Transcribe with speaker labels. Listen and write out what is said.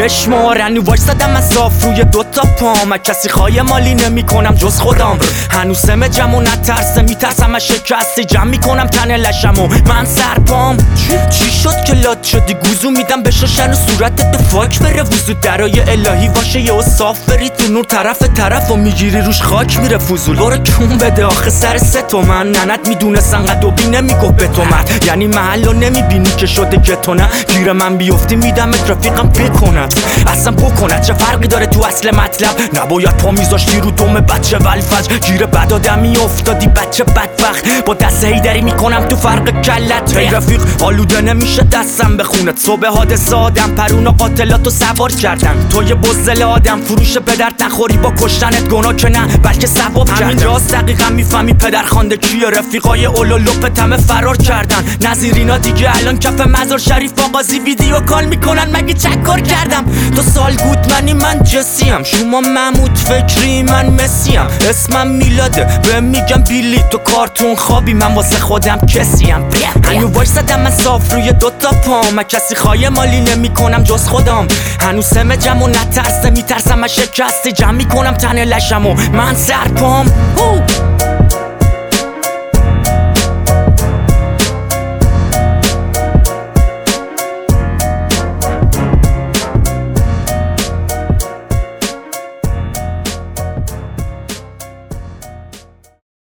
Speaker 1: بشمار. هنو وایسادم من صاف روی دوتا پام، از کسی خواهی مالی نمی کنم جز خودم. هنوز سمه جم و نترسه، میترسم از شکستی، جمع میکنم تن لشم و من سرپام. چی شد که لات شدی گوزو میدم بشاشن و صورتت تو فاک بره وزو. درای الهی واشه یه و صاف بری تو نور، طرف و میگیری روش خاک میره فضول. برو کون بده آخه سر 3 تومن، ننت میدونستن قدوبی نمیگفت به تو مرد. یعنی محلو نمیبینی که شده که تو نه، گیر من بیفتی میدم رفیقم بکنم اصلا بکنه. چه فرقی داره تو اصل مطلب؟ نباید پا میذاشتی رو دوم بچه ولفج. گیر بد آدمی افتادی بچه بدبخت، با دست هیدری میکنم تو فرق کلت. هی رفیق آلوده نمیشه دستم بخونت. صبح حادثه آدم پرون و قاتلاتو سوار کردن، تو یه بزدل آدم فروش پدر نخوری با کشتنت گناه که نه بلکه ثواب کردن. همینجاست دقیقا میفهمی پدر خانده کیه. رفیقای اولولوپ همه فرار کردن، نظیرینا دیگه الان کف مزار شریف آقازی ویدیو کال میکنن. مگه چک کار کردم؟ تو سال گودمنی من جسیم، شما محمود فکری من مسیم. اسمم میلاده به میگم بیلی، تو کارتون خوابی من واسه خودم کسیم. هنو وایسادم من صاف روی دوتا پام، کسی خواهی مالی نمی کنم جز خودم. هنو سمه جم و نترسه، میترسم از شکستی، جمع میکنم تن لشم و من سرپام.